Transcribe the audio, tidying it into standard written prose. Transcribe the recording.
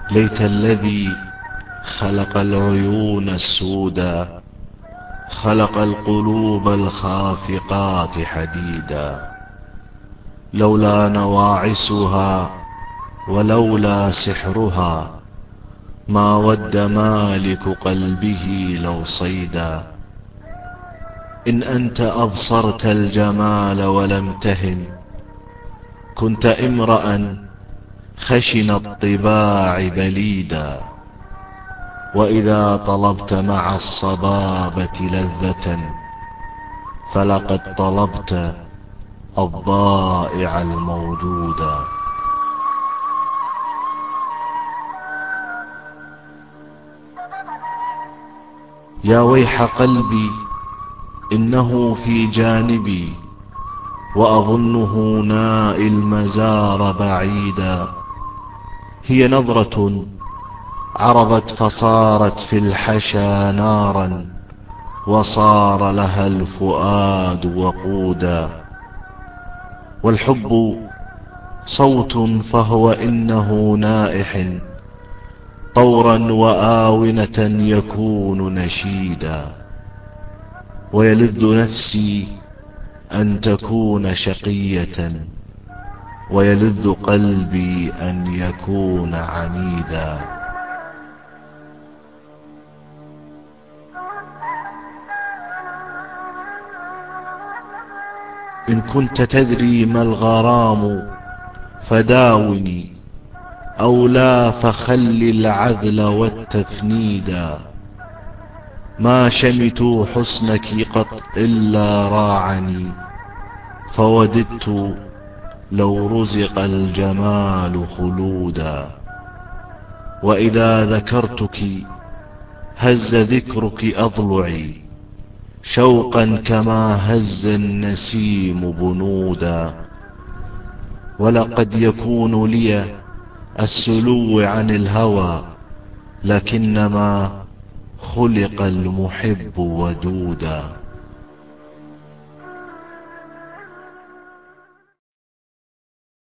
ليت الذي خلق العيون السودا خلق القلوب الخافقات حديدا. لولا نواعسها ولولا سحرها ما ود مالك قلبه لو صيدا. إن أنت أبصرت الجمال ولم تهن كنت امرأ خشن الطباع بليدا. وإذا طلبت مع الصبابة لذة فلقد طلبت الضائع الموجودا. يا ويح قلبي إنه في جانبي وأظنه نائي المزار بعيدا. هي نظرة عرضت فصارت في الحشا نارا وصار لها الفؤاد وقودا. والحب صوت فهو إنه نائح طورا وآونة يكون نشيدا. ويلذ نفسي أن تكون شقية ويلذ قلبي أن يكون عنيدا. إن كنت تدري ما الغرام فداوني أو لا فخل العذل والتفنيدا. ما شمت حسنك قط إلا راعني فوددت لو رزق الجمال خلودا. وإذا ذكرتك هز ذكرك أضلعي شوقا كما هز النسيم بنودا. ولقد يكون لي السلو عن الهوى لكنما خلق المحب ودودا.